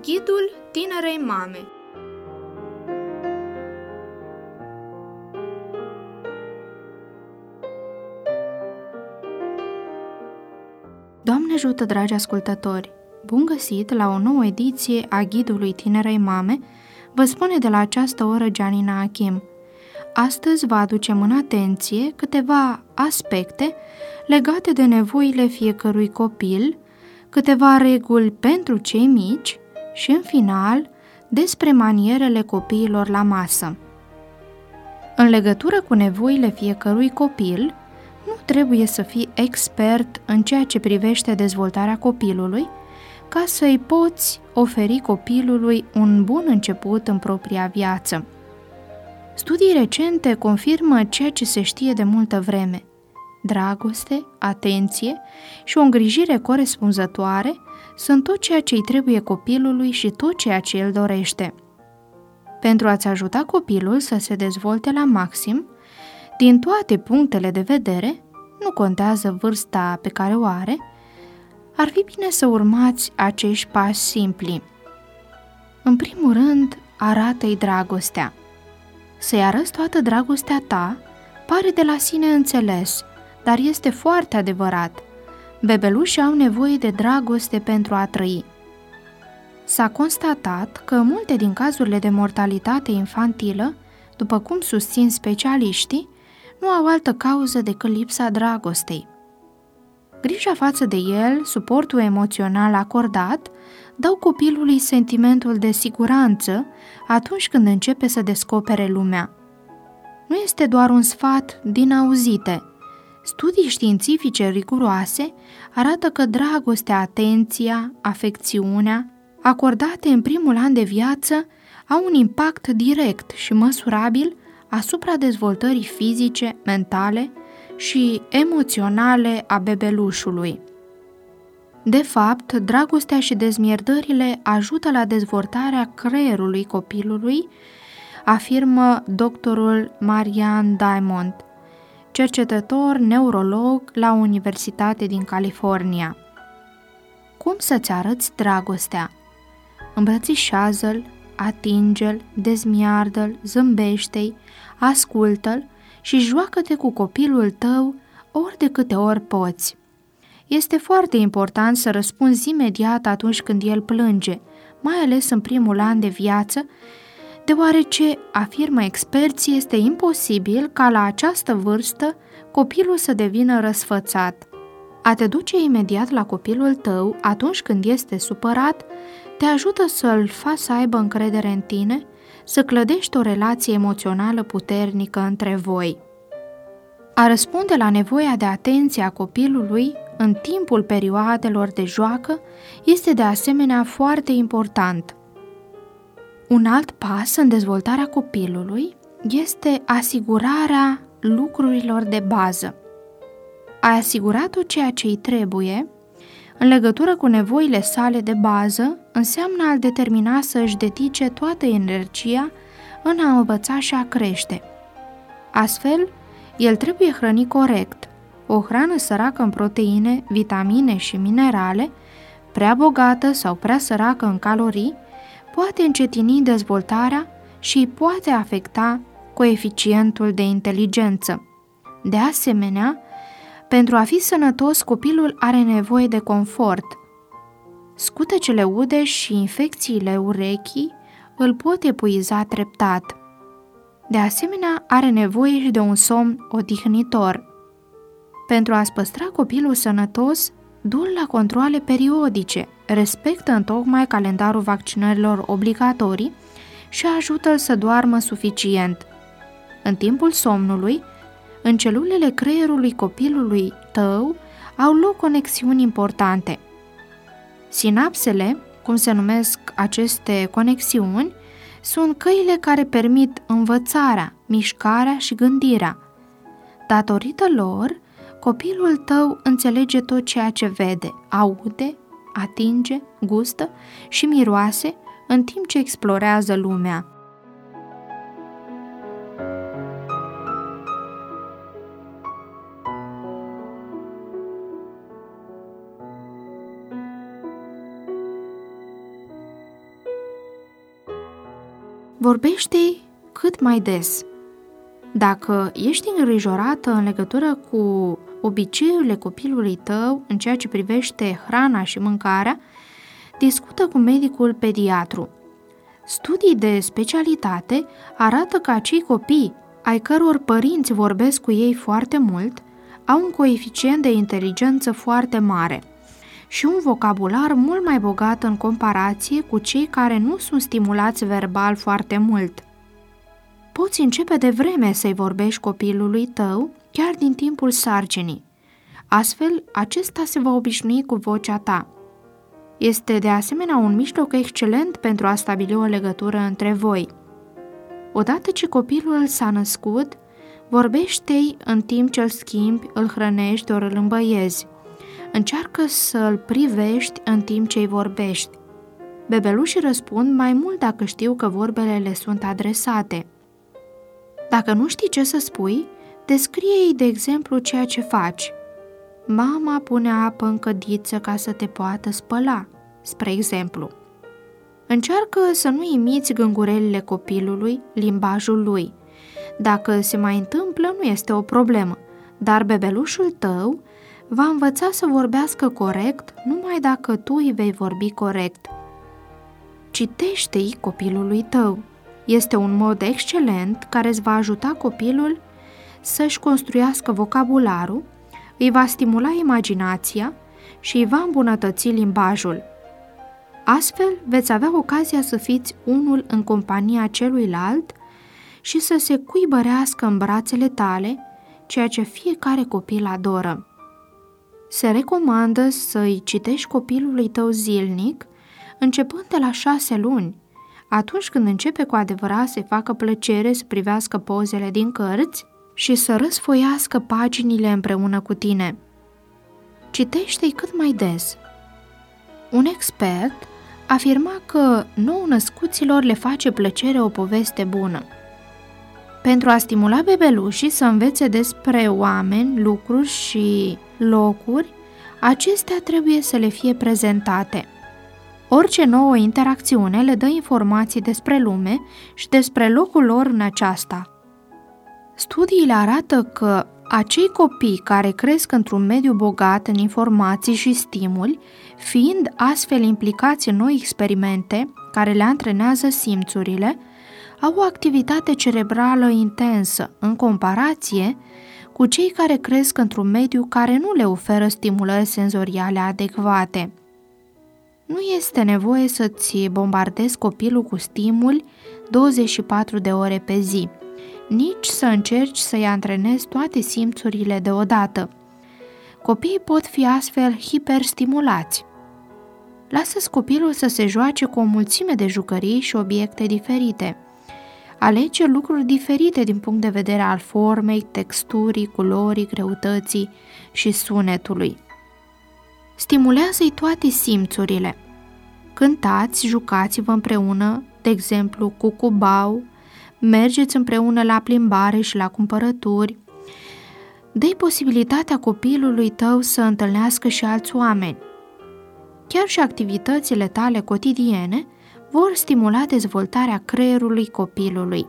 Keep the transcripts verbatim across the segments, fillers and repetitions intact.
Ghidul tinerei mame. Doamne ajută, dragi ascultători! Bun găsit la o nouă ediție a Ghidului tinerei mame, vă spune de la această oră Gianina Achim. Astăzi vă aducem în atenție câteva aspecte legate de nevoile fiecărui copil, câteva reguli pentru cei mici și, în final, despre manierele copiilor la masă. În legătură cu nevoile fiecărui copil, nu trebuie să fii expert în ceea ce privește dezvoltarea copilului, ca să-i poți oferi copilului un bun început în propria viață. Studii recente confirmă ceea ce se știe de multă vreme. Dragoste, atenție și o îngrijire corespunzătoare sunt tot ceea ce îi trebuie copilului și tot ceea ce el dorește. Pentru a-ți ajuta copilul să se dezvolte la maxim, din toate punctele de vedere, nu contează vârsta pe care o are, ar fi bine să urmați acești pași simpli. În primul rând, arată-i dragostea. Să-i arăți toată dragostea ta pare de la sine înțeles, dar este foarte adevărat. Bebelușii au nevoie de dragoste pentru a trăi. S-a constatat că multe din cazurile de mortalitate infantilă, după cum susțin specialiștii, nu au altă cauză decât lipsa dragostei. Grija față de el, suportul emoțional acordat, dau copilului sentimentul de siguranță atunci când începe să descopere lumea. Nu este doar un sfat din auzite. Studii științifice riguroase arată că dragostea, atenția, afecțiunea, acordate în primul an de viață, au un impact direct și măsurabil asupra dezvoltării fizice, mentale și emoționale a bebelușului. De fapt, dragostea și dezmierdările ajută la dezvoltarea creierului copilului, afirmă doctorul Marian Diamond, cercetător neurolog la o universitate din California. Cum să-ți arăți dragostea? Îmbrățișează-l, atinge-l, dezmiardă-l, zâmbește-i, ascultă-l și joacă-te cu copilul tău ori de câte ori poți. Este foarte important să răspunzi imediat atunci când el plânge, mai ales în primul an de viață, deoarece, afirmă experții, este imposibil ca la această vârstă copilul să devină răsfățat. A te duce imediat la copilul tău atunci când este supărat te ajută să-l faci să aibă încredere în tine, să clădești o relație emoțională puternică între voi. A răspunde la nevoia de atenție a copilului în timpul perioadelor de joacă este de asemenea foarte important. Un alt pas în dezvoltarea copilului este asigurarea lucrurilor de bază. Ai asigurat tot ceea ce îi trebuie în legătură cu nevoile sale de bază înseamnă a-l determina să își dedice toată energia în a învăța și a crește. Astfel, el trebuie hrănit corect. O hrană săracă în proteine, vitamine și minerale, prea bogată sau prea săracă în calorii, poate încetini dezvoltarea și îi poate afecta coeficientul de inteligență. De asemenea, pentru a fi sănătos, copilul are nevoie de confort. Scutecele ude și infecțiile urechii îl pot epuiza treptat. De asemenea, are nevoie și de un somn odihnitor. Pentru a-ți păstra copilul sănătos, du-l la controale periodice, respectă întocmai calendarul vaccinărilor obligatorii și ajută-l să doarmă suficient. În timpul somnului, în celulele creierului copilului tău au loc conexiuni importante. Sinapsele, cum se numesc aceste conexiuni, sunt căile care permit învățarea, mișcarea și gândirea. Datorită lor, copilul tău înțelege tot ceea ce vede, aude, atinge, gustă și miroase în timp ce explorează lumea. Vorbește-i cât mai des. Dacă ești îngrijorată în legătură cu obiceiurile copilului tău în ceea ce privește hrana și mâncarea, discută cu medicul pediatru. Studii de specialitate arată că acei copii ai căror părinți vorbesc cu ei foarte mult au un coeficient de inteligență foarte mare și un vocabular mult mai bogat în comparație cu cei care nu sunt stimulați verbal foarte mult. Poți începe de vreme să-i vorbești copilului tău chiar din timpul sarcinii. Astfel, acesta se va obișnui cu vocea ta. Este de asemenea un mijloc excelent pentru a stabili o legătură între voi. Odată ce copilul s-a născut, vorbește-i în timp ce îl schimbi, îl hrănești ori îl îmbăiezi. Încearcă să-l privești în timp ce îi vorbești. Bebelușii răspund mai mult dacă știu că vorbele le sunt adresate. Dacă nu știi ce să spui, descrie-i de exemplu ceea ce faci. Mama pune apă în cădiță ca să te poată spăla, spre exemplu. Încearcă să nu imiți gângurelile copilului, limbajul lui. Dacă se mai întâmplă, nu este o problemă, dar bebelușul tău va învăța să vorbească corect numai dacă tu îi vei vorbi corect. Citește-i copilului tău. Este un mod excelent care îți va ajuta copilul să-și construiască vocabularul, îi va stimula imaginația și îi va îmbunătăți limbajul. Astfel, veți avea ocazia să fiți unul în compania celuilalt și să se cuibărească în brațele tale, ceea ce fiecare copil adoră. Se recomandă să-i citești copilului tău zilnic, începând de la șase luni, atunci când începe cu adevărat să-i facă plăcere să privească pozele din cărți și să răsfoiască paginile împreună cu tine. Citește-i cât mai des. Un expert afirma că nou-născuților le face plăcere o poveste bună. Pentru a stimula bebelușii să învețe despre oameni, lucruri și locuri, acestea trebuie să le fie prezentate. Orice nouă interacțiune le dă informații despre lume și despre locul lor în aceasta. Studiile arată că acei copii care cresc într-un mediu bogat în informații și stimuli, fiind astfel implicați în noi experimente care le antrenează simțurile, au o activitate cerebrală intensă în comparație cu cei care cresc într-un mediu care nu le oferă stimulări senzoriale adecvate. Nu este nevoie să-ți bombardezi copilul cu stimuli douăzeci și patru de ore pe zi, nici să încerci să-i antrenezi toate simțurile deodată. Copiii pot fi astfel hiperstimulați. Lasă-ți copilul să se joace cu o mulțime de jucării și obiecte diferite. Alege lucruri diferite din punct de vedere al formei, texturii, culorii, greutății și sunetului. Stimulează-i toate simțurile. Cântați, jucați-vă împreună, de exemplu cu cubau, mergeți împreună la plimbare și la cumpărături. Dă-i posibilitatea copilului tău să întâlnească și alți oameni. Chiar și activitățile tale cotidiene vor stimula dezvoltarea creierului copilului.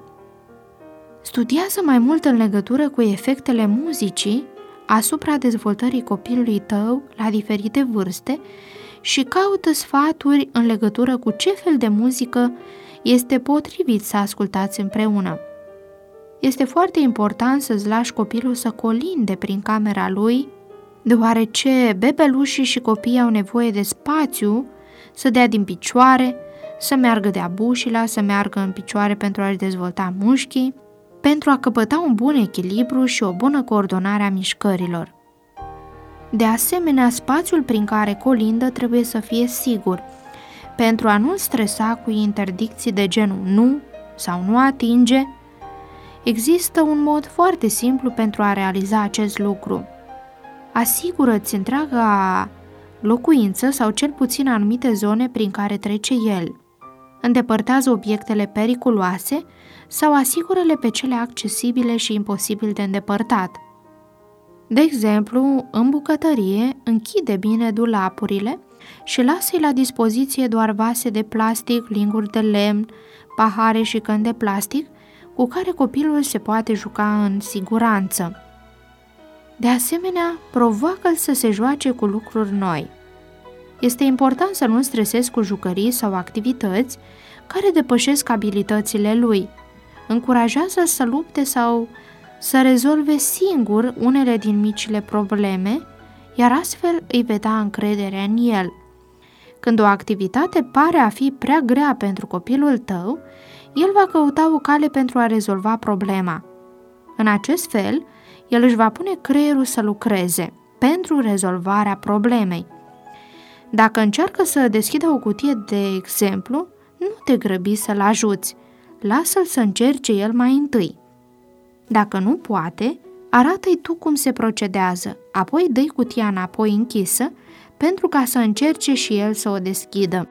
Studiază mai mult în legătură cu efectele muzicii asupra dezvoltării copilului tău la diferite vârste și caută sfaturi în legătură cu ce fel de muzică este potrivit să ascultați împreună. Este foarte important să-ți lași copilul să colinde prin camera lui, deoarece bebelușii și copiii au nevoie de spațiu să dea din picioare, să meargă de-a bușila, să meargă în picioare pentru a-și dezvolta mușchii, pentru a căpăta un bun echilibru și o bună coordonare a mișcărilor. De asemenea, spațiul prin care colindă trebuie să fie sigur, pentru a nu-l stresa cu interdicții de genul nu sau nu atinge. Există un mod foarte simplu pentru a realiza acest lucru. Asigură-ți întreaga locuință sau cel puțin anumite zone prin care trece el. Îndepărtează obiectele periculoase sau asigură-le pe cele accesibile și imposibil de îndepărtat. De exemplu, în bucătărie, închide bine dulapurile și lasă-i la dispoziție doar vase de plastic, linguri de lemn, pahare și căni de plastic cu care copilul se poate juca în siguranță. De asemenea, provoacă-l să se joace cu lucruri noi. Este important să nu stresezi cu jucării sau activități care depășesc abilitățile lui. Încurajează-l să lupte sau să rezolve singur unele din micile probleme, iar astfel îi vei da încredere în el. Când o activitate pare a fi prea grea pentru copilul tău, el va căuta o cale pentru a rezolva problema. În acest fel, el își va pune creierul să lucreze pentru rezolvarea problemei. Dacă încearcă să deschidă o cutie, de exemplu, nu te grăbi să-l ajuți, lasă-l să încerce el mai întâi. Dacă nu poate, arată-i tu cum se procedează, apoi dă-i cutia înapoi închisă pentru ca să încerce și el să o deschidă.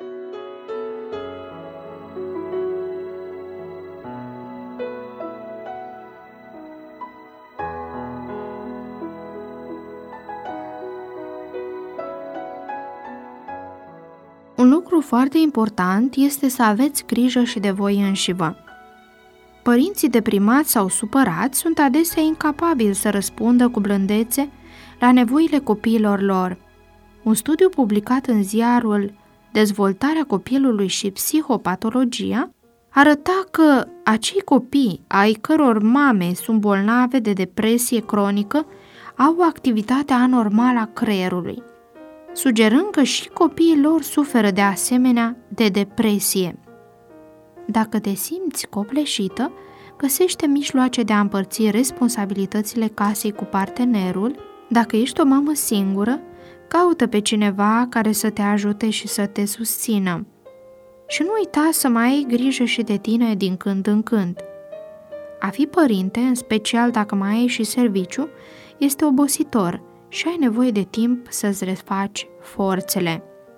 Un lucru foarte important este să aveți grijă și de voi înșivă. Părinții deprimați sau supărați sunt adesea incapabili să răspundă cu blândețe la nevoile copiilor lor. Un studiu publicat în ziarul Dezvoltarea copilului și psihopatologia arăta că acei copii ai căror mame sunt bolnave de depresie cronică au o activitate anormală a creierului, sugerând că și copiii lor suferă de asemenea de depresie. Dacă te simți copleșită, găsește mijloace de a împărți responsabilitățile casei cu partenerul. Dacă ești o mamă singură, caută pe cineva care să te ajute și să te susțină. Și nu uita să mai ai grijă și de tine din când în când. A fi părinte, în special dacă mai ai și serviciu, este obositor și ai nevoie de timp să-ți refaci forțele.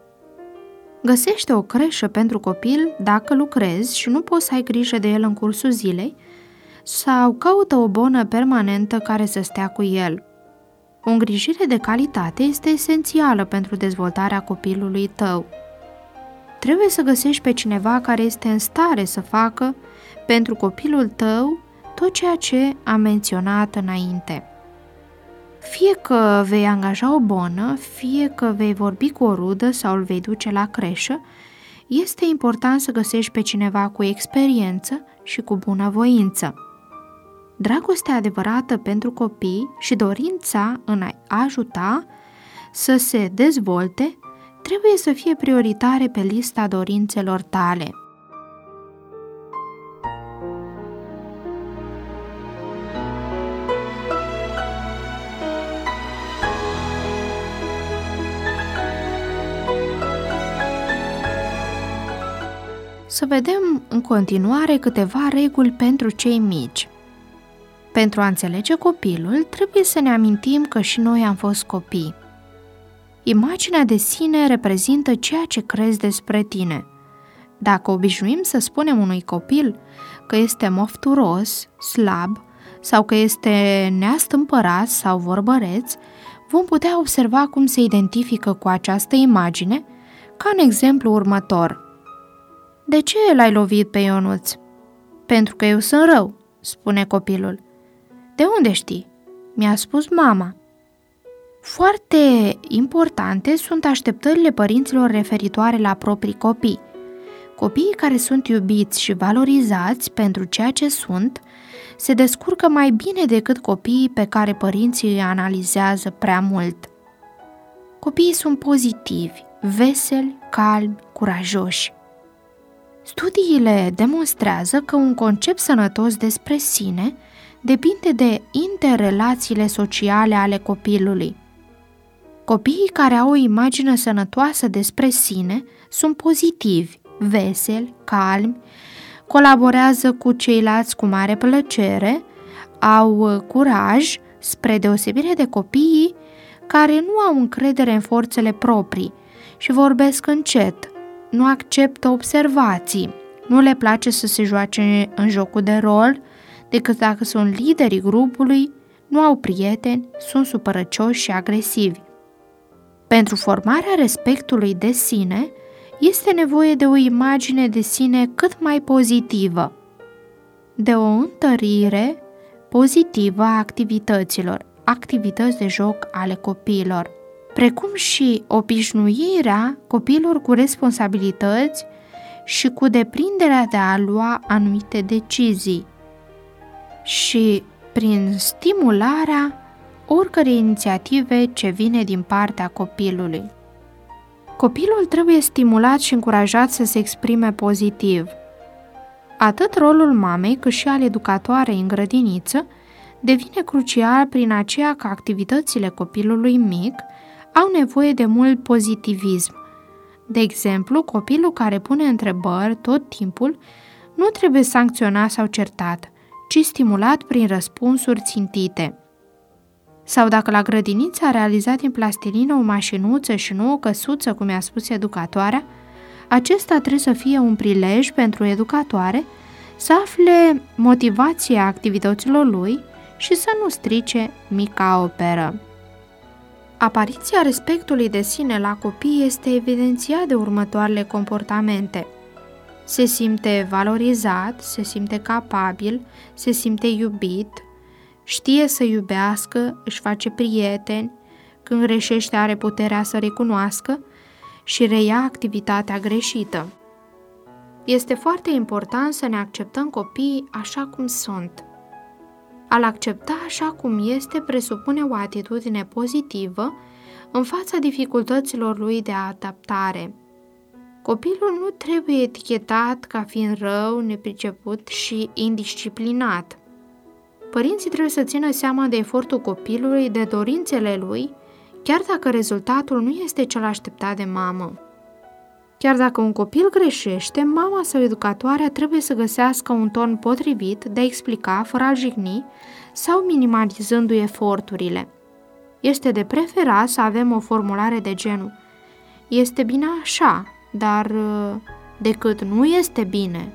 Găsește o creșă pentru copil dacă lucrezi și nu poți să ai grijă de el în cursul zilei, sau caută o bonă permanentă care să stea cu el. O îngrijire de calitate este esențială pentru dezvoltarea copilului tău. Trebuie să găsești pe cineva care este în stare să facă pentru copilul tău tot ceea ce am menționat înainte. Fie că vei angaja o bonă, fie că vei vorbi cu o rudă sau îl vei duce la creșă, este important să găsești pe cineva cu experiență și cu bunăvoință. Dragostea adevărată pentru copii și dorința în a ajuta să se dezvolte trebuie să fie prioritare pe lista dorințelor tale. Să vedem în continuare câteva reguli pentru cei mici. Pentru a înțelege copilul, trebuie să ne amintim că și noi am fost copii. Imaginea de sine reprezintă ceea ce crezi despre tine. Dacă obișnuim să spunem unui copil că este mofturos, slab sau că este neastâmpărat sau vorbăreț, vom putea observa cum se identifică cu această imagine, ca în exemplu următor. De ce l-ai lovit pe Ionuț? Pentru că eu sunt rău, spune copilul. De unde știi? Mi-a spus mama. Foarte importante sunt așteptările părinților referitoare la proprii copii. Copiii care sunt iubiți și valorizați pentru ceea ce sunt se descurcă mai bine decât copiii pe care părinții îi analizează prea mult. Copiii sunt pozitivi, veseli, calmi, curajoși. Studiile demonstrează că un concept sănătos despre sine depinde de interrelațiile sociale ale copilului. Copiii care au o imagine sănătoasă despre sine sunt pozitivi, veseli, calmi, colaborează cu ceilalți cu mare plăcere, au curaj, spre deosebire de copiii care nu au încredere în forțele proprii și vorbesc încet, nu acceptă observații, nu le place să se joace în jocul de rol, decât dacă sunt liderii grupului, nu au prieteni, sunt supărăcioși și agresivi. Pentru formarea respectului de sine, este nevoie de o imagine de sine cât mai pozitivă, de o întărire pozitivă a activităților, activități de joc ale copiilor, precum și obișnuirea copiilor cu responsabilități și cu deprinderea de a lua anumite decizii și prin stimularea oricărei inițiative ce vine din partea copilului. Copilul trebuie stimulat și încurajat să se exprime pozitiv. Atât rolul mamei cât și al educatoarei în grădiniță devine crucial prin aceea că activitățile copilului mic au nevoie de mult pozitivism. De exemplu, copilul care pune întrebări tot timpul nu trebuie sancționat sau certat, ci stimulat prin răspunsuri țintite. Sau dacă la grădiniță a realizat din plastilină o mașinuță și nu o căsuță, cum i-a spus educatoarea, acesta trebuie să fie un prilej pentru educatoare să afle motivația activităților lui și să nu strice mica operă. Apariția respectului de sine la copii este evidențiat de următoarele comportamente. Se simte valorizat, se simte capabil, se simte iubit, știe să iubească, își face prieteni, când greșește are puterea să recunoască și reia activitatea greșită. Este foarte important să ne acceptăm copiii așa cum sunt. A-l accepta așa cum este presupune o atitudine pozitivă în fața dificultăților lui de adaptare. Copilul nu trebuie etichetat ca fiind rău, nepriceput și indisciplinat. Părinții trebuie să țină seama de efortul copilului, de dorințele lui, chiar dacă rezultatul nu este cel așteptat de mamă. Chiar dacă un copil greșește, mama sau educatoarea trebuie să găsească un ton potrivit de a explica fără a jigni sau minimalizându-i eforturile. Este de preferat să avem o formulare de genul "este bine așa, dar decât nu este bine".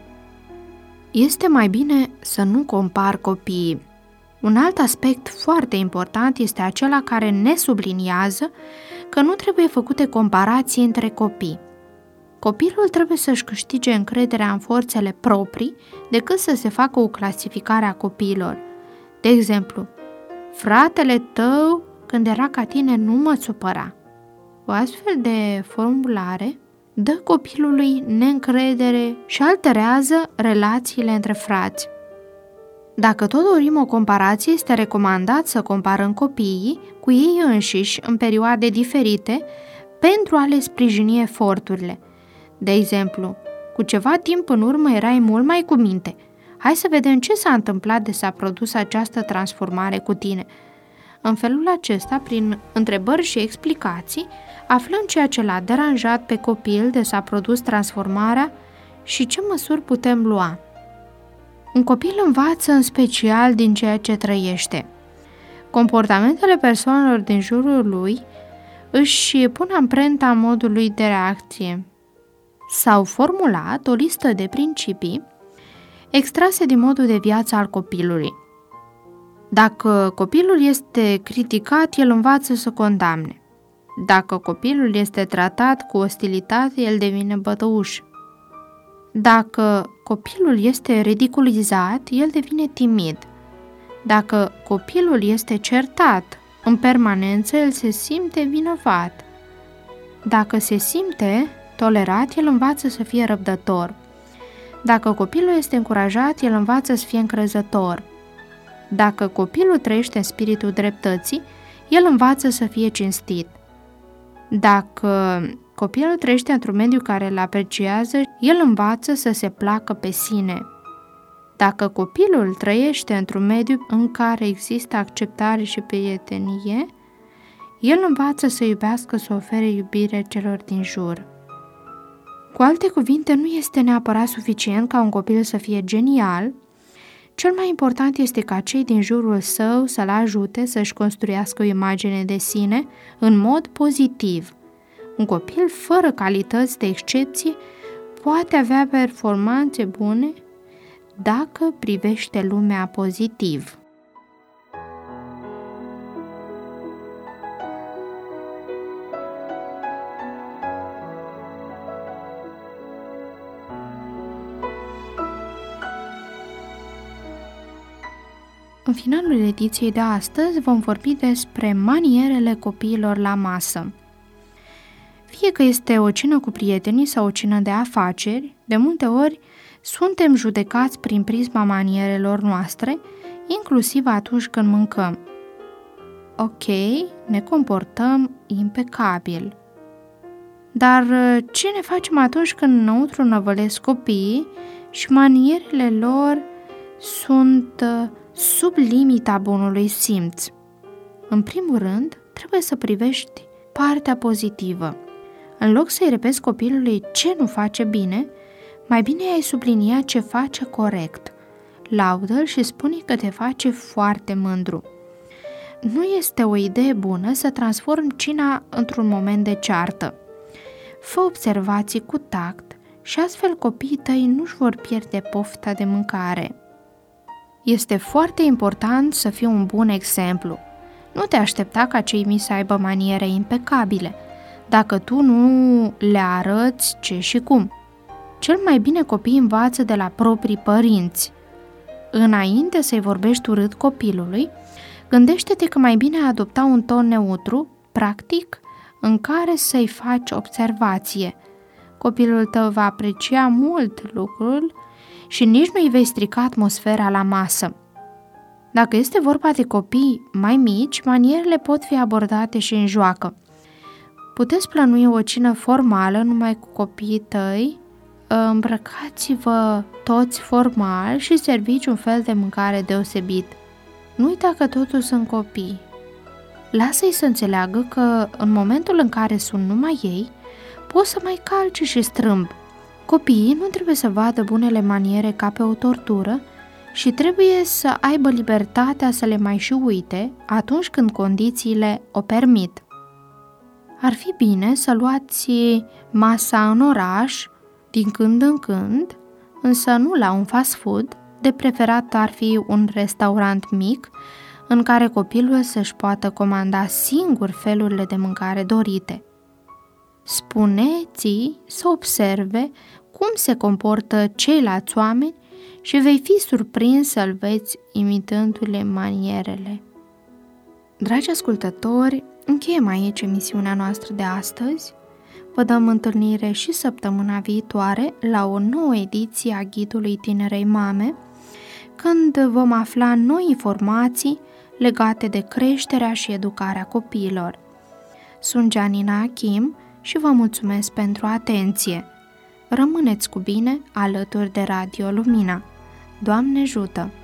Este mai bine să nu compar copiii. Un alt aspect foarte important este acela care ne subliniază că nu trebuie făcute comparații între copii. Copilul trebuie să-și câștige încrederea în forțele proprii decât să se facă o clasificare a copiilor. De exemplu, fratele tău când era ca tine nu mă supăra. O astfel de formulare dă copilului neîncredere și alterează relațiile între frați. Dacă tot dorim o comparație, este recomandat să comparăm copiii cu ei înșiși în perioade diferite pentru a le sprijini eforturile. De exemplu, cu ceva timp în urmă erai mult mai cu minte. Hai să vedem ce s-a întâmplat de s-a produs această transformare cu tine. În felul acesta, prin întrebări și explicații, aflăm ceea ce l-a deranjat pe copil de s-a produs transformarea și ce măsuri putem lua. Un copil învață în special din ceea ce trăiește. Comportamentele persoanelor din jurul lui își pun amprenta în modul lui de reacție. S-au formulat o listă de principii extrase din modul de viață al copilului. Dacă copilul este criticat, el învață să condamne. Dacă copilul este tratat cu ostilitate, el devine bătăuș. Dacă copilul este ridiculizat, el devine timid. Dacă copilul este certat în permanență, el se simte vinovat. Dacă se simte tolerat, el învață să fie răbdător. Dacă copilul este încurajat, el învață să fie încrezător. Dacă copilul trăiește în spiritul dreptății, el învață să fie cinstit. Dacă copilul trăiește într-un mediu care îl apreciază, el învață să se placă pe sine. Dacă copilul trăiește într-un mediu în care există acceptare și prietenie, el învață să iubească, să ofere iubire celor din jur. Cu alte cuvinte, nu este neapărat suficient ca un copil să fie genial. Cel mai important este ca cei din jurul său să-l ajute să-și construiască o imagine de sine în mod pozitiv. Un copil fără calități de excepție poate avea performanțe bune dacă privește lumea pozitiv. În finalul ediției de astăzi vom vorbi despre manierele copiilor la masă. Fie că este o cină cu prietenii sau o cină de afaceri, de multe ori suntem judecați prin prisma manierelor noastre, inclusiv atunci când mâncăm. Ok, ne comportăm impecabil. Dar ce ne facem atunci când înăuntru năvălesc copiii și manierele lor sunt sub limita bunului simț? În primul rând, trebuie să privești partea pozitivă. În loc să-i repezi copilului ce nu face bine, mai bine ai sublinia ce face corect. Laudă-l și spune că te face foarte mândru. Nu este o idee bună să transformi cina într-un moment de ceartă. Fă observații cu tact și astfel copiii tăi nu-și vor pierde pofta de mâncare. Este foarte important să fii un bun exemplu. Nu te aștepta ca cei mici să aibă maniere impecabile, dacă tu nu le arăți ce și cum. Cel mai bine copiii învață de la proprii părinți. Înainte să-i vorbești urât copilului, gândește-te că mai bine ai adopta un ton neutru, practic, în care să-i faci observație. Copilul tău va aprecia mult lucrul și nici nu-i vei strica atmosfera la masă. Dacă este vorba de copii mai mici, manierele pot fi abordate și în joacă. Puteți plănui o cină formală numai cu copiii tăi, îmbrăcați-vă toți formal și serviți un fel de mâncare deosebit. Nu uita că totul sunt copii. Lasă-i să înțeleagă că în momentul în care sunt numai ei, poți să mai calci și strâmb. Copiii nu trebuie să vadă bunele maniere ca pe o tortură și trebuie să aibă libertatea să le mai și uite atunci când condițiile o permit. Ar fi bine să luați masa în oraș din când în când, însă nu la un fast food, de preferat ar fi un restaurant mic în care copilul să-și poată comanda singur felurile de mâncare dorite. Spune-ți să observe cum se comportă ceilalți oameni și vei fi surprins să-l vezi imitându-le manierele. Dragi ascultători, încheiem aici emisiunea noastră de astăzi. Vă dăm întâlnire și săptămâna viitoare la o nouă ediție a Ghidului Tinerei Mame, când vom afla noi informații legate de creșterea și educarea copiilor. Sunt Gianina Achim și vă mulțumesc pentru atenție. Rămâneți cu bine alături de Radio Lumina. Doamne ajută!